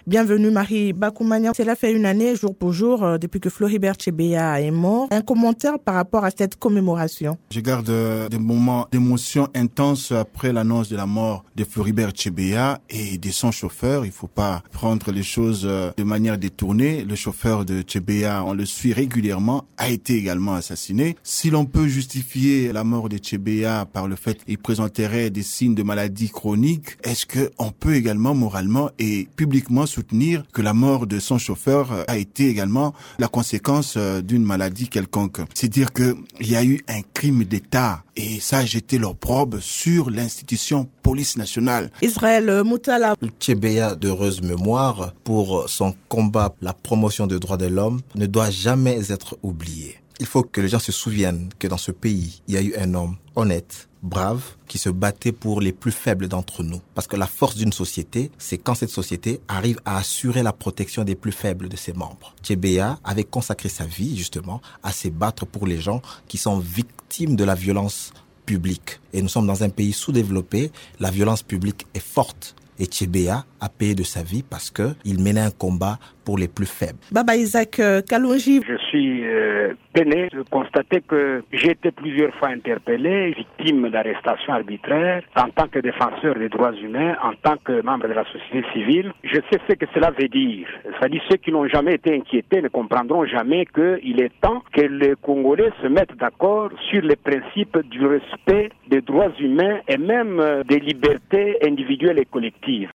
Bienvenue Marie Bakoumania. Cela fait une année, jour pour jour, depuis que Floribert Chebeya est mort. Un commentaire par rapport à cette commémoration? Je garde des moments d'émotion intense après l'annonce de la mort de Floribert Chebeya et de son chauffeur. Il faut pas prendre les choses de manière détournée. Le chauffeur de Chebeya, on le suit régulièrement, a été également assassiné. Si l'on peut justifier la mort de Chebeya par le fait qu'il présenterait des signes de maladie chronique, est-ce que on peut également moralement et publiquement soutenir que la mort de son chauffeur a été également la conséquence d'une maladie quelconque? C'est dire que il y a eu un crime d'État et ça a jeté l'opprobre sur l'institution police nationale. Israël Moutala. Chebeya, d'heureuse mémoire, pour son combat, la promotion des droits de l'homme, ne doit jamais être oublié. Il faut que les gens se souviennent que dans ce pays, il y a eu un homme honnête, brave, qui se battait pour les plus faibles d'entre nous. Parce que la force d'une société, c'est quand cette société arrive à assurer la protection des plus faibles de ses membres. Chebeya avait consacré sa vie, justement, à se battre pour les gens qui sont victimes de la violence publique. Et nous sommes dans un pays sous-développé, la violence publique est forte. Et Chebeya a payé de sa vie parce que il menait un combat pour les plus faibles. Baba Isaac Kalonji. Je suis peiné de constater que j'ai été plusieurs fois interpellé, victime d'arrestations arbitraires, en tant que défenseur des droits humains, en tant que membre de la société civile. Je sais ce que cela veut dire. C'est-à-dire ceux qui n'ont jamais été inquiétés ne comprendront jamais qu'il est temps que les Congolais se mettent d'accord sur les principes du respect des droits humains et même des libertés individuelles et collectives.